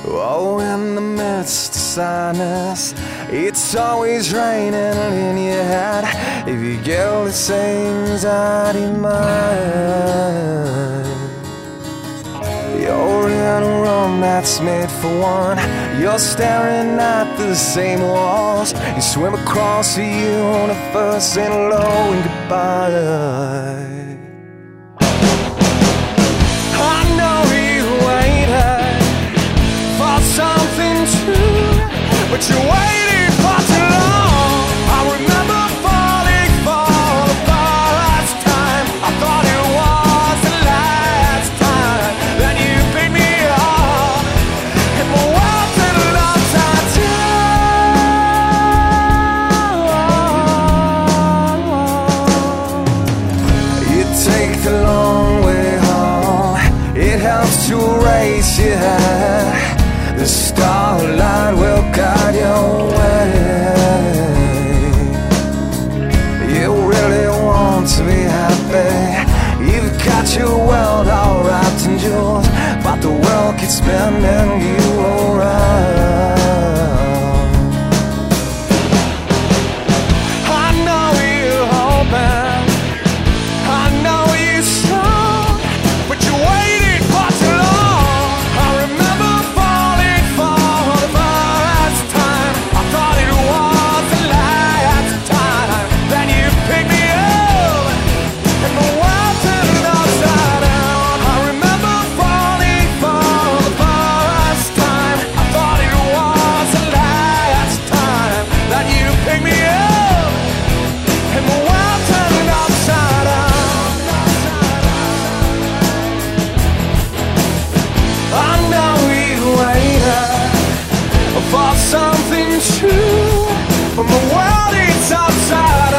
Oh, in the midst of sadness, it's always raining in your head. If you get all this anxiety, mind, you're in a room that's made for one. You're staring at the same walls. You swim across the universe, saying hello and goodbye. I know you waited for something true, but you waited for too long. I remember falling for the first time. I thought it was the last time. Then you picked me up, and my world turned upside down. You take the long way home. It helps to erase your head. The starlight will guide your way. You really want to be happy. You've got your world all wrapped in jewels, but the world keeps spinning you around. I know you're hoping, I know you're strong, but you waited for too long. I remember falling for the first time. I thought it was the last time. Then you picked me up, and the world turned upside down. I remember falling for the first time. I thought it was the last time. Then you picked me up, and the world turned upside down. I know you waited for something true, but my world is upside down.